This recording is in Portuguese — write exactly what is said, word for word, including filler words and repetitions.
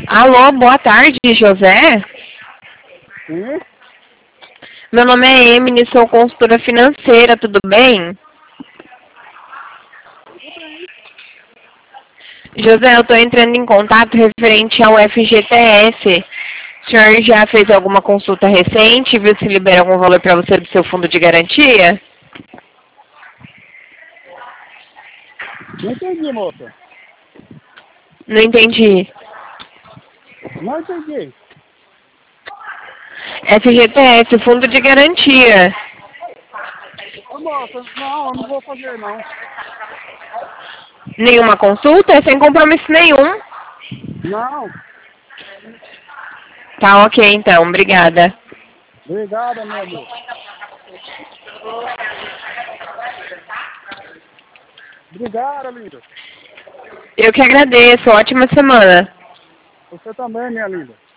Alô, boa tarde, José. Sim? Meu nome é Emily, sou consultora financeira, tudo bem? José, eu estou entrando em contato referente ao F G T S. O senhor já fez alguma consulta recente? Viu se libera algum valor para você do seu fundo de garantia? Não entendi, moça. Não entendi. Não entendi. F G T S, fundo de garantia. Ô, moça, não, eu não vou fazer, não. Nenhuma consulta? É sem compromisso nenhum. Não. Tá ok, então. Obrigada. Obrigada, meu amor. Obrigada, linda. Eu que agradeço. Ótima semana. Você também, minha linda.